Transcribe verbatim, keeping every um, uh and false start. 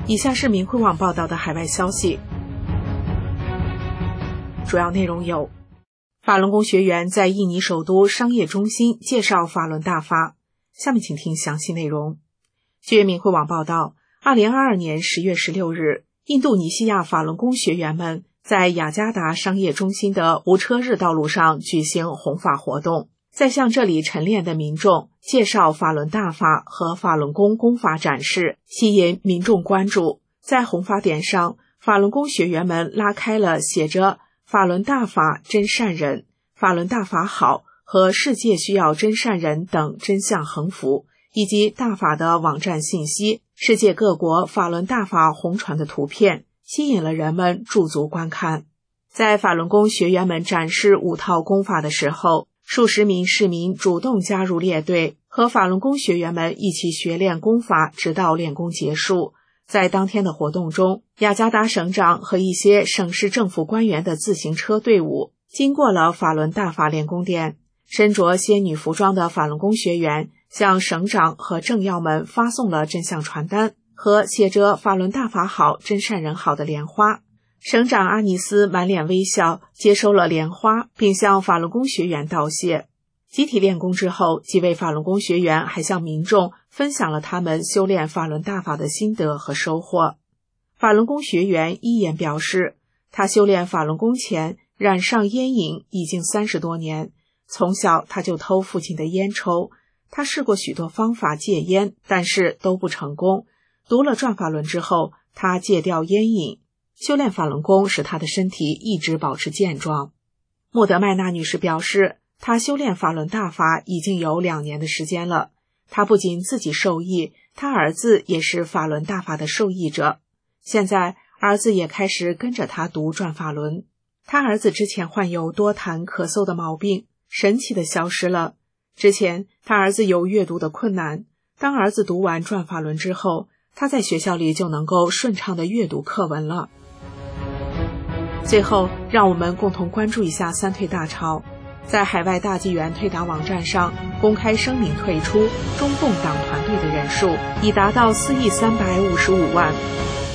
以下是明慧网报道的海外消息，主要内容有：法轮功学员在印尼首都商业中心介绍法轮大法。下面请听详细内容。据明慧网报道，二零二二年十月十六日，印度尼西亚法轮功学员们在雅加达商业中心的无车日道路上举行弘法活动，在向这里晨练的民众介绍法轮大法和法轮功功法展示，吸引民众关注。在弘法点上，法轮功学员们拉开了写着法轮大法真善人、法轮大法好和世界需要真善人等真相横幅，以及大法的网站信息、世界各国法轮大法红传的图片，吸引了人们驻足观看。在法轮功学员们展示五套功法的时候，数十名市民主动加入列队，和法轮功学员们一起学练功法，直到练功结束。在当天的活动中，雅加达省长和一些省市政府官员的自行车队伍经过了法轮大法练功点，身着仙女服装的法轮功学员向省长和政要们发送了真相传单和写着法轮大法好、真善人好的莲花。省长阿尼斯满脸微笑接收了莲花，并向法轮功学员道谢。集体练功之后，几位法轮功学员还向民众分享了他们修炼法轮大法的心得和收获。法轮功学员一言表示，他修炼法轮功前染上烟瘾已经三十多年，从小他就偷父亲的烟抽，他试过许多方法戒烟，但是都不成功。读了转法轮之后，他戒掉烟瘾，修炼法轮功使他的身体一直保持健壮。莫德麦娜女士表示，她修炼法轮大法已经有两年的时间了。她不仅自己受益，她儿子也是法轮大法的受益者。现在儿子也开始跟着他读转法轮。他儿子之前患有多痰咳嗽的毛病，神奇的消失了。之前他儿子有阅读的困难，当儿子读完转法轮之后，他在学校里就能够顺畅地阅读课文了。最后，让我们共同关注一下三退大潮。在海外大纪元退党网站上公开声明退出中共党团队的人数已达到四亿三百五十五万。